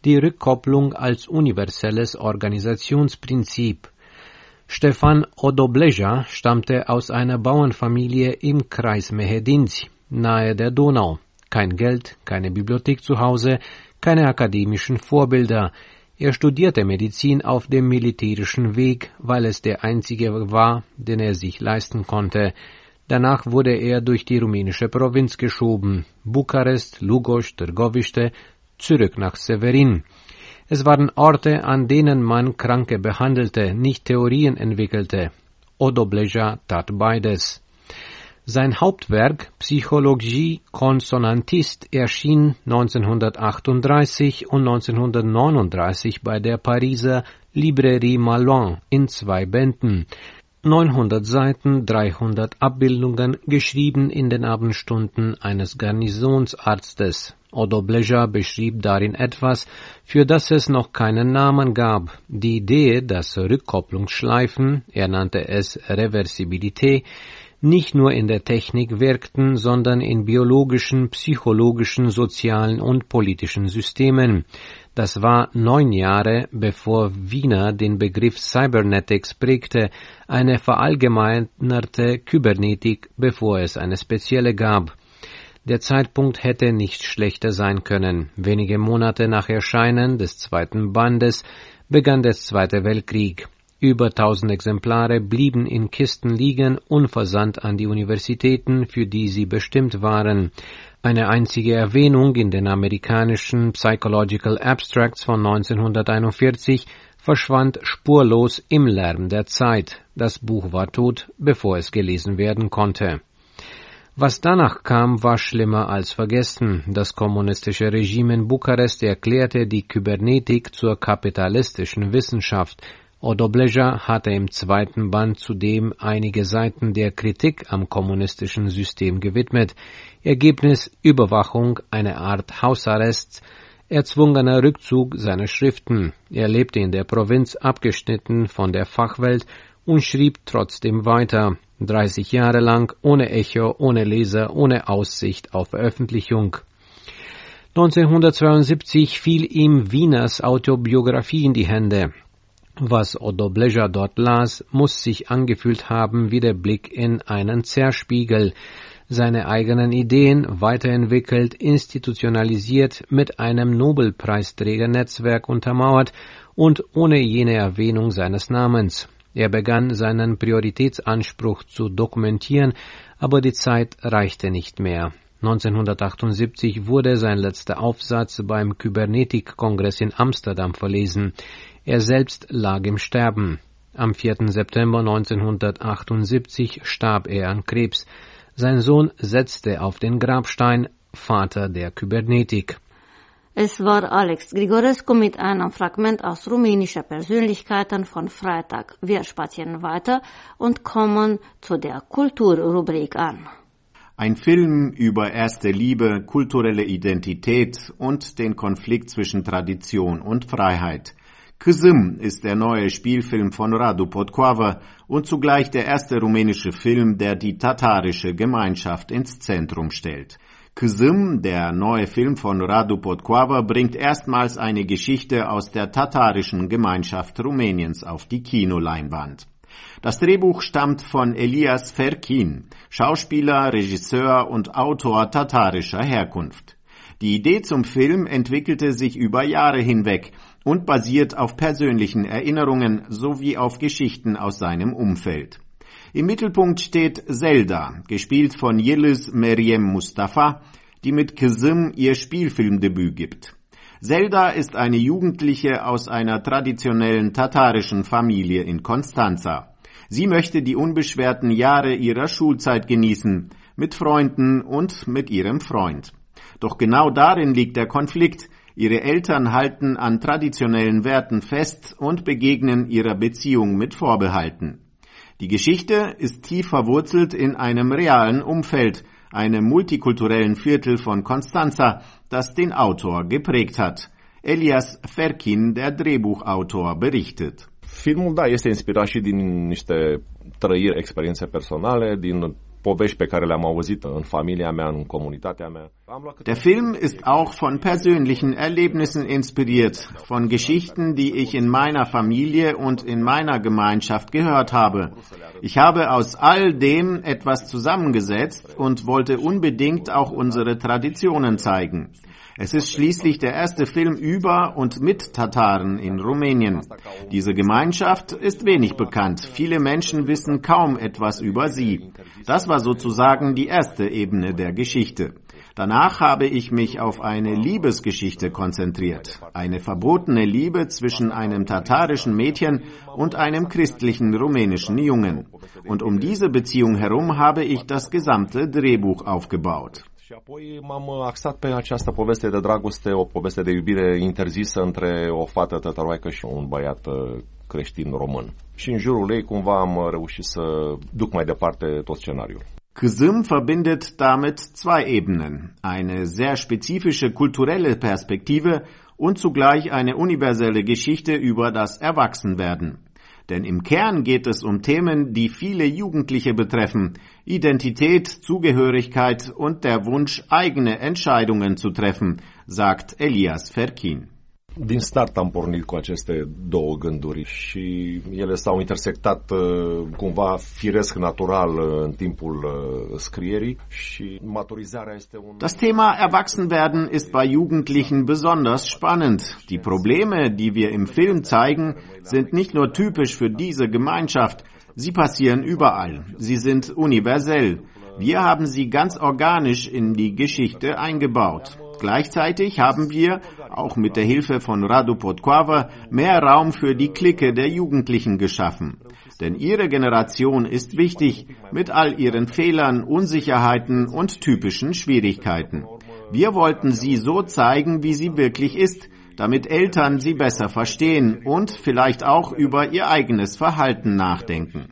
die Rückkopplung als universelles Organisationsprinzip. Stefan Odobleja stammte aus einer Bauernfamilie im Kreis Mehedinți, nahe der Donau. Kein Geld, keine Bibliothek zu Hause, keine akademischen Vorbilder. Er studierte Medizin auf dem militärischen Weg, weil es der einzige war, den er sich leisten konnte. Danach wurde er durch die rumänische Provinz geschoben, Bukarest, Lugoj, Târgoviște, zurück nach Severin. Es waren Orte, an denen man Kranke behandelte, nicht Theorien entwickelte. Odobleja tat beides. Sein Hauptwerk Psychologie Consonantist erschien neunzehnhundertachtunddreißig und neunzehnhundertneununddreißig bei der Pariser Librairie Malouin in zwei Bänden. neunhundert Seiten, dreihundert Abbildungen, geschrieben in den Abendstunden eines Garnisonsarztes. Odobleja beschrieb darin etwas, für das es noch keinen Namen gab. Die Idee, dass Rückkopplungsschleifen, er nannte es Reversibilität, nicht nur in der Technik wirkten, sondern in biologischen, psychologischen, sozialen und politischen Systemen. Das war neun Jahre, bevor Wiener den Begriff Cybernetics prägte, eine verallgemeinerte Kybernetik, bevor es eine spezielle gab. Der Zeitpunkt hätte nicht schlechter sein können. Wenige Monate nach Erscheinen des zweiten Bandes begann der Zweite Weltkrieg. Über tausend Exemplare blieben in Kisten liegen, unversandt an die Universitäten, für die sie bestimmt waren. Eine einzige Erwähnung in den amerikanischen Psychological Abstracts von neunzehnhunderteinundvierzig verschwand spurlos im Lärm der Zeit. Das Buch war tot, bevor es gelesen werden konnte. Was danach kam, war schlimmer als vergessen. Das kommunistische Regime in Bukarest erklärte die Kybernetik zur kapitalistischen Wissenschaft. Odobleja hatte im zweiten Band zudem einige Seiten der Kritik am kommunistischen System gewidmet. Ergebnis: Überwachung, eine Art Hausarrest, erzwungener Rückzug seiner Schriften. Er lebte in der Provinz, abgeschnitten von der Fachwelt, und schrieb trotzdem weiter. dreißig Jahre lang, ohne Echo, ohne Leser, ohne Aussicht auf Veröffentlichung. neunzehnhundertzweiundsiebzig fiel ihm Wieners Autobiografie in die Hände. Was Odobleja dort las, muss sich angefühlt haben wie der Blick in einen Zerspiegel. Seine eigenen Ideen weiterentwickelt, institutionalisiert, mit einem Nobelpreisträgernetzwerk untermauert und ohne jene Erwähnung seines Namens. Er begann seinen Prioritätsanspruch zu dokumentieren, aber die Zeit reichte nicht mehr. neunzehnhundertachtundsiebzig wurde sein letzter Aufsatz beim Kybernetik-Kongress in Amsterdam verlesen. Er selbst lag im Sterben. Am vierten September neunzehnhundertachtundsiebzig starb er an Krebs. Sein Sohn setzte auf den Grabstein Vater der Kybernetik. Es war Alex Grigorescu mit einem Fragment aus rumänischer Persönlichkeiten von Freitag. Wir spazieren weiter und kommen zu der Kulturrubrik an. Ein Film über erste Liebe, kulturelle Identität und den Konflikt zwischen Tradition und Freiheit. Kızım ist der neue Spielfilm von Radu Potcoavă und zugleich der erste rumänische Film, der die tatarische Gemeinschaft ins Zentrum stellt. Kızım, der neue Film von Radu Potcoavă, bringt erstmals eine Geschichte aus der tatarischen Gemeinschaft Rumäniens auf die Kinoleinwand. Das Drehbuch stammt von Elias Ferkin, Schauspieler, Regisseur und Autor tatarischer Herkunft. Die Idee zum Film entwickelte sich über Jahre hinweg und basiert auf persönlichen Erinnerungen sowie auf Geschichten aus seinem Umfeld. Im Mittelpunkt steht Zelda, gespielt von Yıldız Meryem Mustafa, die mit Kızım ihr Spielfilmdebüt gibt. Zelda ist eine Jugendliche aus einer traditionellen tatarischen Familie in Constanța. Sie möchte die unbeschwerten Jahre ihrer Schulzeit genießen, mit Freunden und mit ihrem Freund. Doch genau darin liegt der Konflikt. Ihre Eltern halten an traditionellen Werten fest und begegnen ihrer Beziehung mit Vorbehalten. Die Geschichte ist tief verwurzelt in einem realen Umfeld, einem multikulturellen Viertel von Constanța, das den Autor geprägt hat. Elias Ferkin, der Drehbuchautor, berichtet. Filmul, da, este inspirat și din niște trăiri, experiențe personale, din povești pe care le-am auzit în familia mea, în comunitatea mea. Der Film ist auch von persönlichen Erlebnissen inspiriert, von Geschichten, die ich in meiner Familie und in meiner Gemeinschaft gehört habe. Ich habe aus all dem etwas zusammengesetzt und wollte unbedingt auch unsere Traditionen zeigen. Es ist schließlich der erste Film über und mit Tataren in Rumänien. Diese Gemeinschaft ist wenig bekannt. Viele Menschen wissen kaum etwas über sie. Das war sozusagen die erste Ebene der Geschichte. Danach habe ich mich auf eine Liebesgeschichte konzentriert. Eine verbotene Liebe zwischen einem tatarischen Mädchen und einem christlichen rumänischen Jungen. Und um diese Beziehung herum habe ich das gesamte Drehbuch aufgebaut. Și apoi m-am axat pe această poveste de dragoste, o poveste de iubire interzisă între o fată tătăroaică și un băiat creștin român. Și în jurul ei cumva am reușit să duc mai departe tot scenariul. Kızım verbindet damit zwei Ebenen, eine sehr spezifische kulturelle Perspektive und zugleich eine universelle Geschichte über das Erwachsenwerden. Denn im Kern geht es um Themen, die viele Jugendliche betreffen, Identität, Zugehörigkeit und der Wunsch, eigene Entscheidungen zu treffen, sagt Elias Ferkin. Din start am pornit cu aceste două gânduri și ele s-au intersectat cumva firesc, natural în timpul scrierii și maturizarea este un... Das Thema Erwachsenwerden ist bei Jugendlichen besonders spannend. Die Probleme, die wir im Film zeigen, sind nicht nur typisch für diese Gemeinschaft, sie passieren überall, sie sind universell. Wir haben sie ganz organisch in die Geschichte eingebaut. Gleichzeitig haben wir, auch mit der Hilfe von Radu Podkowa, mehr Raum für die Clique der Jugendlichen geschaffen. Denn ihre Generation ist wichtig, mit all ihren Fehlern, Unsicherheiten und typischen Schwierigkeiten. Wir wollten sie so zeigen, wie sie wirklich ist, damit Eltern sie besser verstehen und vielleicht auch über ihr eigenes Verhalten nachdenken.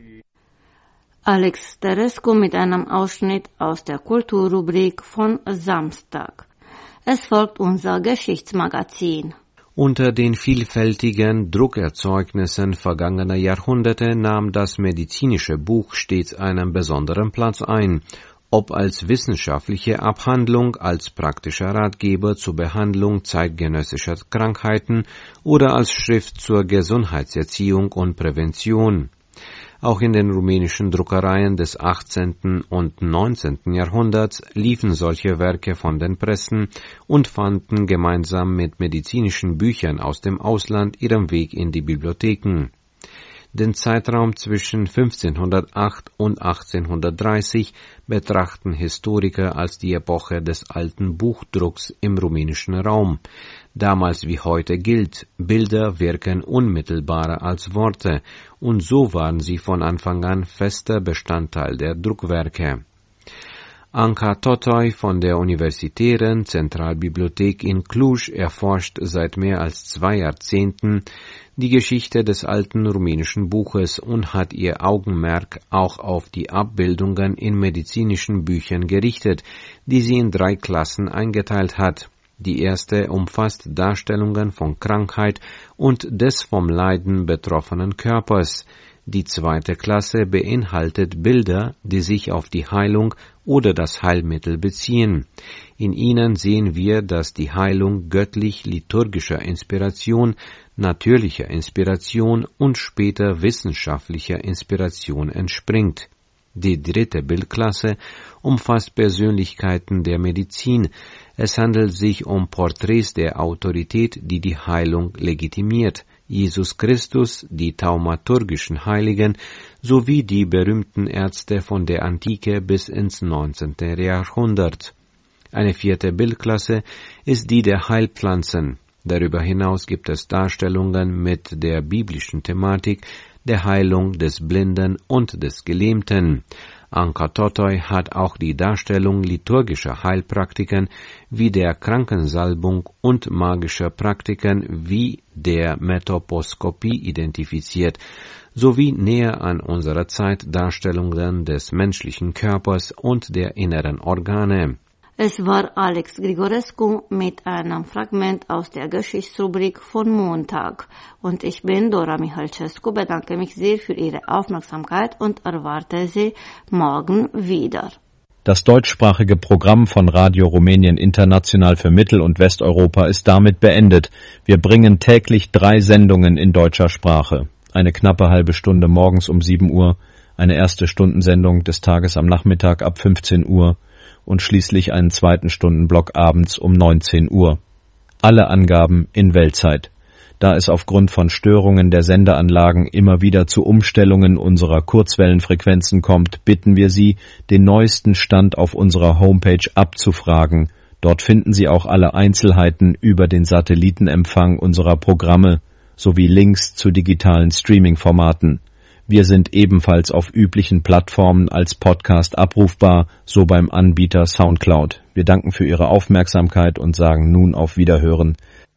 Alex Terescu mit einem Ausschnitt aus der Kulturrubrik von Samstag. Es folgt unser Geschichtsmagazin. Unter den vielfältigen Druckerzeugnissen vergangener Jahrhunderte nahm das medizinische Buch stets einen besonderen Platz ein, ob als wissenschaftliche Abhandlung, als praktischer Ratgeber zur Behandlung zeitgenössischer Krankheiten oder als Schrift zur Gesundheitserziehung und Prävention. Auch in den rumänischen Druckereien des achtzehnten und neunzehnten Jahrhunderts liefen solche Werke von den Pressen und fanden gemeinsam mit medizinischen Büchern aus dem Ausland ihren Weg in die Bibliotheken. Den Zeitraum zwischen fünfzehnhundertacht und achtzehnhundertdreißig betrachten Historiker als die Epoche des alten Buchdrucks im rumänischen Raum. Damals wie heute gilt, Bilder wirken unmittelbarer als Worte, und so waren sie von Anfang an fester Bestandteil der Druckwerke. Anca Totoi von der Universitären Zentralbibliothek in Cluj erforscht seit mehr als zwei Jahrzehnten die Geschichte des alten rumänischen Buches und hat ihr Augenmerk auch auf die Abbildungen in medizinischen Büchern gerichtet, die sie in drei Klassen eingeteilt hat. Die erste umfasst Darstellungen von Krankheit und des vom Leiden betroffenen Körpers. Die zweite Klasse beinhaltet Bilder, die sich auf die Heilung oder das Heilmittel beziehen. In ihnen sehen wir, dass die Heilung göttlich-liturgischer Inspiration, natürlicher Inspiration und später wissenschaftlicher Inspiration entspringt. Die dritte Bildklasse umfasst Persönlichkeiten der Medizin. Es handelt sich um Porträts der Autorität, die die Heilung legitimiert. Jesus Christus, die thaumaturgischen Heiligen sowie die berühmten Ärzte von der Antike bis ins neunzehnte Jahrhundert. Eine vierte Bildklasse ist die der Heilpflanzen. Darüber hinaus gibt es Darstellungen mit der biblischen Thematik der Heilung des Blinden und des Gelähmten. Anca Totoi hat auch die Darstellung liturgischer Heilpraktiken wie der Krankensalbung und magischer Praktiken wie der Metoposkopie identifiziert, sowie näher an unserer Zeit Darstellungen des menschlichen Körpers und der inneren Organe. Es war Alex Grigorescu mit einem Fragment aus der Geschichtsrubrik von Montag. Und ich bin Dora Michalcescu, bedanke mich sehr für Ihre Aufmerksamkeit und erwarte Sie morgen wieder. Das deutschsprachige Programm von Radio Rumänien International für Mittel- und Westeuropa ist damit beendet. Wir bringen täglich drei Sendungen in deutscher Sprache. Eine knappe halbe Stunde morgens um sieben Uhr, eine erste Stundensendung des Tages am Nachmittag ab fünfzehn Uhr und schließlich einen zweiten Stundenblock abends um neunzehn Uhr. Alle Angaben in Weltzeit. Da es aufgrund von Störungen der Sendeanlagen immer wieder zu Umstellungen unserer Kurzwellenfrequenzen kommt, bitten wir Sie, den neuesten Stand auf unserer Homepage abzufragen. Dort finden Sie auch alle Einzelheiten über den Satellitenempfang unserer Programme sowie Links zu digitalen Streaming-Formaten. Wir sind ebenfalls auf üblichen Plattformen als Podcast abrufbar, so beim Anbieter Soundcloud. Wir danken für Ihre Aufmerksamkeit und sagen nun auf Wiederhören.